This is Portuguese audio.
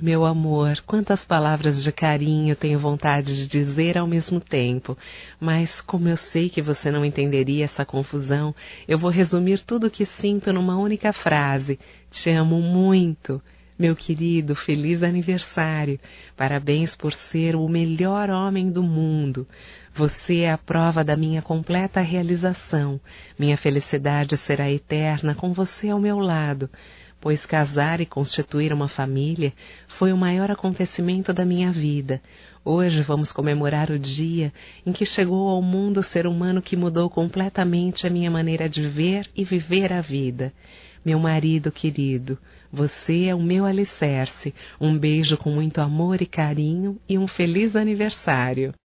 Meu amor, quantas palavras de carinho tenho vontade de dizer ao mesmo tempo, mas como eu sei que você não entenderia essa confusão, eu vou resumir tudo o que sinto numa única frase. Te amo muito. Meu querido, feliz aniversário. Parabéns por ser o melhor homem do mundo. Você é a prova da minha completa realização. Minha felicidade será eterna com você ao meu lado, pois casar e constituir uma família foi o maior acontecimento da minha vida. Hoje vamos comemorar o dia em que chegou ao mundo o ser humano que mudou completamente a minha maneira de ver e viver a vida. Meu marido querido, você é o meu alicerce. Um beijo com muito amor e carinho e um feliz aniversário.